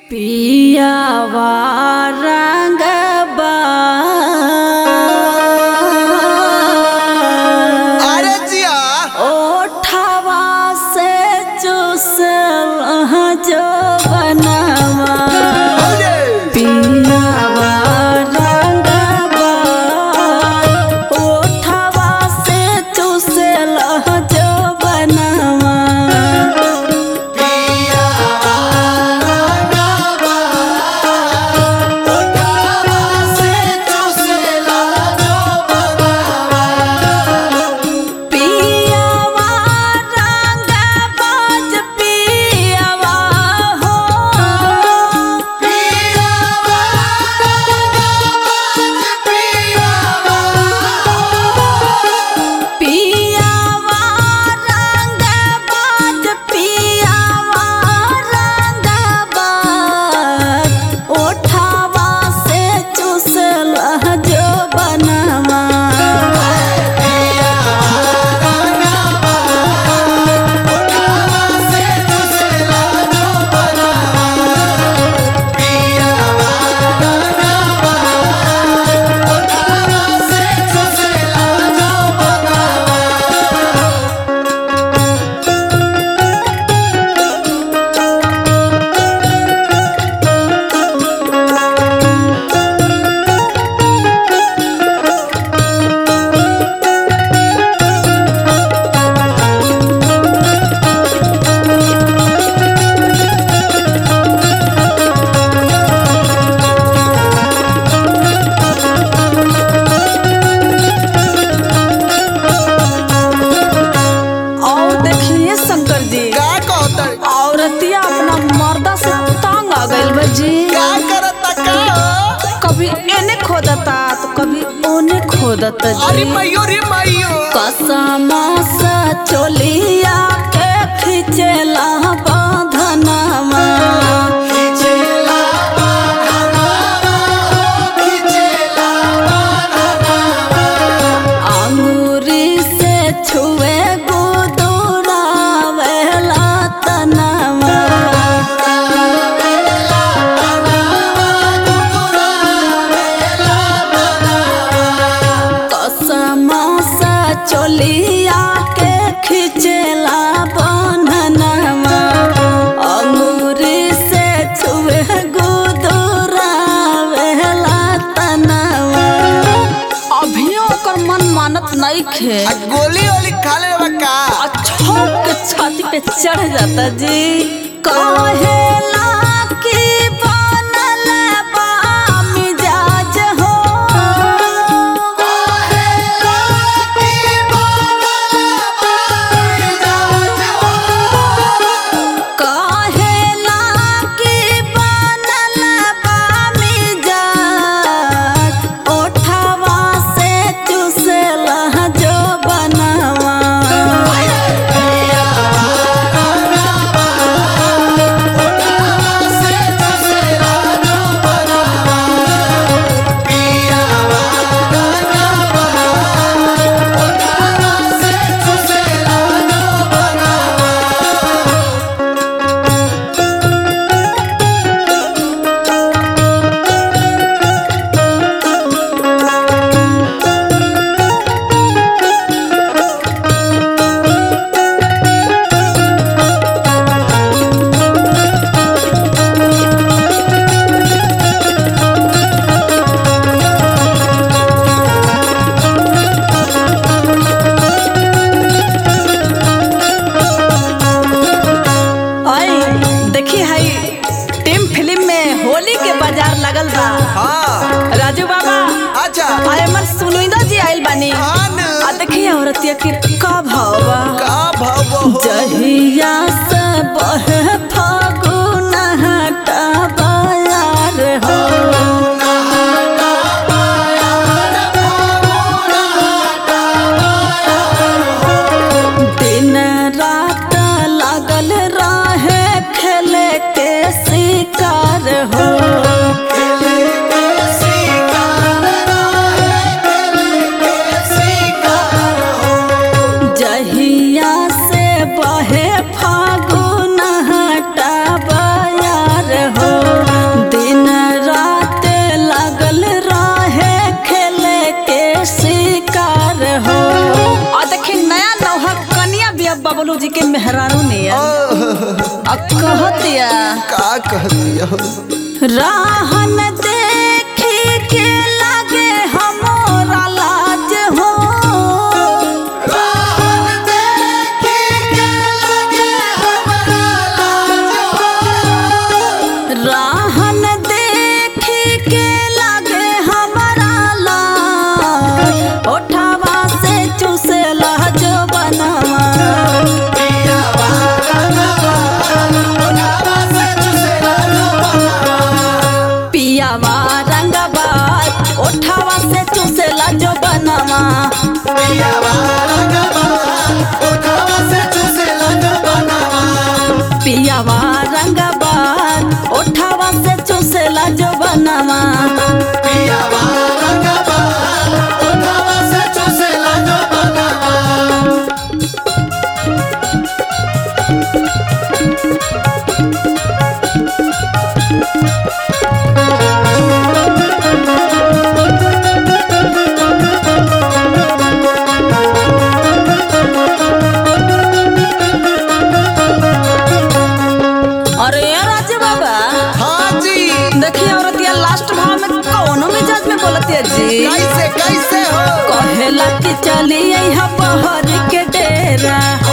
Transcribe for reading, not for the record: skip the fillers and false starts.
पियावा रंगबा अरे जिया ओठवा से चूसल जो बनवा पियावा रंगबा ओठवा से चूसल जो बनवा औरतिया अपना मर्दा से तंग आ गइल बा जी। क्या करता का कभी एने खोदता तो कभी ओने खोदता जी। अरे मयूर रे मयूर कसमा सा चोलिया के खिचेला बांधनवा अंगूरी से छुए चोलिया के खिचेला बंधनवा अंगूरी से छुए गुदुरावेला तनवा। अभियो ओकर मन मानत नहीं खे गोली ओली खा ले बका छोप के छाती पे चढ़ जाता जी। कहेला कि बनल बा मिजाज हो बाजार लगल बा। हाँ राजू बाबा अच्छा आए हमर सुनुइदा जी आइल बानी। हाँ न आ देखिए औरतिया के का भाव बा। का भाव जहिया से बहे फागुन हटा बाजार हो दिन रात लागल रहे खेले के शिकार हो जहिया से बहे फागुन भौजी के मेहरारू ने कहतिया का कहती हो? राहन देखी के लागे हमरा लाज हो। राहन देखी के लागे हमरा लाज हो। राहन देखी के लागे हमरा लाज, ओठवा से चूसेला जो बनवा। पियावा रंगबाज ओठवा से चूसेला जो बनवा। पियावा रंगबाज ओठवा से चूसेला जो बनवा। पियावा रंगबाज ओठवा से चूसेला जो बनवा। पियावा रंगबाज ओठवा से चूसेला जो बनवा। अरे राज बाबा, हाँ जी, देखिए औरतिया लास्ट भाव में कौनो मिजाज में बोलतिया जी। कैसे कैसे हो? कहेला कि चली यहाँ पहर के डेरा।